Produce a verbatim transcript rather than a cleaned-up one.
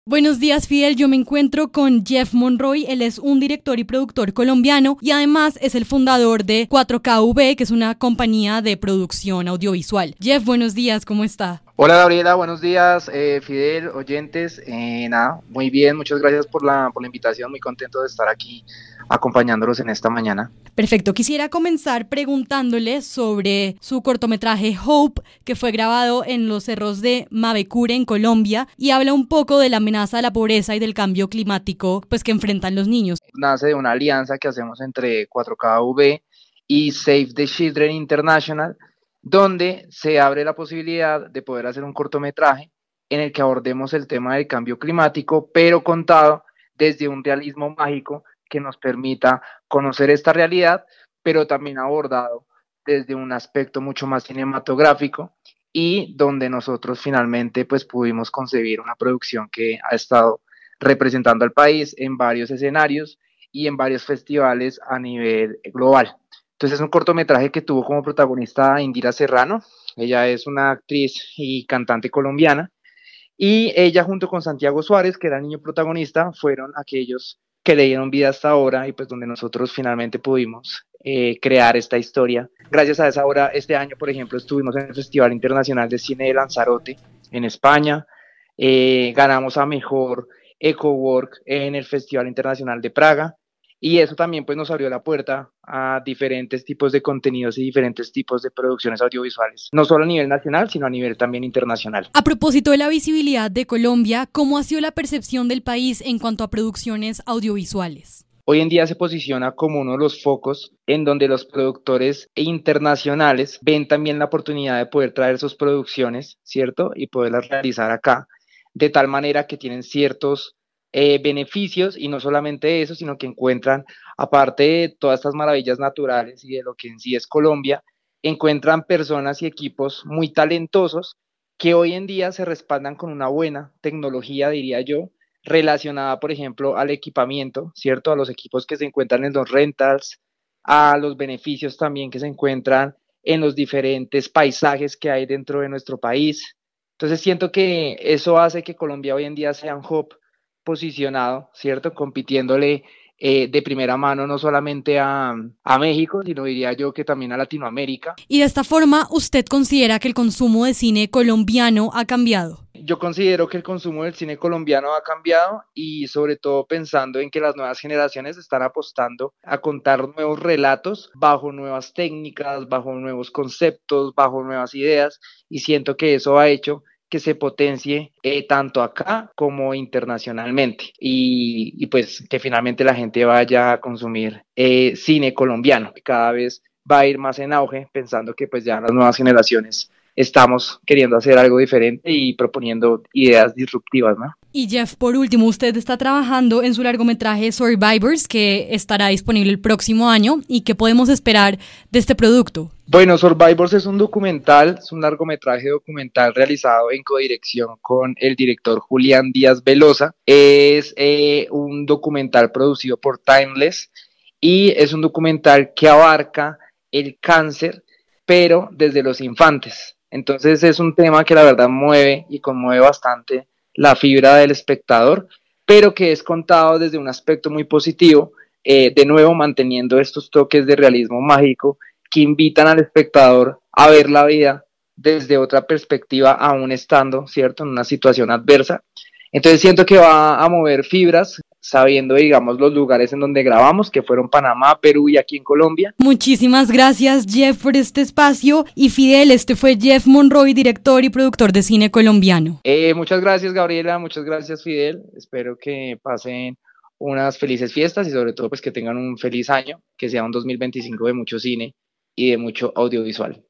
Buenos días, Fidel. Yo me encuentro con Jeff Monroy. Él es un director y productor colombiano y además es el fundador de cuatro K V, que es una compañía de producción audiovisual. Jeff, buenos días, ¿cómo está? Hola Gabriela, buenos días, eh, Fidel, oyentes, eh, nada, muy bien, muchas gracias por la, por la invitación, muy contento de estar aquí acompañándolos en esta mañana. Perfecto, quisiera comenzar preguntándole sobre su cortometraje Hope, que fue grabado en los cerros de Mavecure, en Colombia, y habla un poco de la amenaza de la pobreza y del cambio climático pues, que enfrentan los niños. Nace de una alianza que hacemos entre cuatro K V y Save the Children International, donde se abre la posibilidad de poder hacer un cortometraje en el que abordemos el tema del cambio climático, pero contado desde un realismo mágico que nos permita conocer esta realidad, pero también abordado desde un aspecto mucho más cinematográfico y donde nosotros finalmente pues pudimos concebir una producción que ha estado representando al país en varios escenarios y en varios festivales a nivel global. Entonces es un cortometraje que tuvo como protagonista a Indira Serrano. Ella es una actriz y cantante colombiana y ella junto con Santiago Suárez, que era el niño protagonista, fueron aquellos que le dieron vida hasta ahora y pues donde nosotros finalmente pudimos eh, crear esta historia. Gracias a esa obra, este año, por ejemplo, estuvimos en el Festival Internacional de Cine de Lanzarote en España, eh, ganamos a Mejor EcoWork en el Festival Internacional de Praga, y eso también pues nos abrió la puerta a diferentes tipos de contenidos y diferentes tipos de producciones audiovisuales, no solo a nivel nacional, sino a nivel también internacional. A propósito de la visibilidad de Colombia, ¿cómo ha sido la percepción del país en cuanto a producciones audiovisuales? Hoy en día se posiciona como uno de los focos en donde los productores internacionales ven también la oportunidad de poder traer sus producciones, ¿cierto? Y poderlas realizar acá, de tal manera que tienen ciertos eh, beneficios, y no solamente eso, sino que encuentran, aparte de todas estas maravillas naturales y de lo que en sí es Colombia, encuentran personas y equipos muy talentosos que hoy en día se respaldan con una buena tecnología, diría yo, relacionada, por ejemplo, al equipamiento, ¿cierto? A los equipos que se encuentran en los rentals, a los beneficios también que se encuentran en los diferentes paisajes que hay dentro de nuestro país. Entonces siento que eso hace que Colombia hoy en día sea un hub posicionado, ¿cierto? Compitiéndole eh, de primera mano no solamente a, a México, sino diría yo que también a Latinoamérica. Y de esta forma, ¿usted considera que el consumo de cine colombiano ha cambiado? Yo considero que el consumo del cine colombiano ha cambiado, y sobre todo pensando en que las nuevas generaciones están apostando a contar nuevos relatos bajo nuevas técnicas, bajo nuevos conceptos, bajo nuevas ideas, y siento que eso ha hecho que se potencie eh, tanto acá como internacionalmente, y, y pues que finalmente la gente vaya a consumir eh, cine colombiano, que cada vez va a ir más en auge, pensando que pues ya las nuevas generaciones estamos queriendo hacer algo diferente y proponiendo ideas disruptivas, ¿no? Y Jeff, por último, usted está trabajando en su largometraje Survivors, que estará disponible el próximo año, y ¿qué podemos esperar de este producto? Bueno, Survivors es un documental, es un largometraje documental realizado en codirección con el director Julián Díaz Velosa. Es eh, un documental producido por Timeless y es un documental que abarca el cáncer, pero desde los infantes. Entonces es un tema que la verdad mueve y conmueve bastante la fibra del espectador, pero que es contado desde un aspecto muy positivo, eh, de nuevo manteniendo estos toques de realismo mágico que invitan al espectador a ver la vida desde otra perspectiva, aún estando, ¿cierto?, en una situación adversa. Entonces siento que va a mover fibras, sabiendo, digamos, los lugares en donde grabamos, que fueron Panamá, Perú y aquí en Colombia. Muchísimas gracias, Jeff, por este espacio. Y Fidel, este fue Jeff Monroy, director y productor de cine colombiano. Eh, muchas gracias, Gabriela, muchas gracias, Fidel. Espero que pasen unas felices fiestas y sobre todo pues que tengan un feliz año, que sea un dos mil veinticinco de mucho cine y de mucho audiovisual.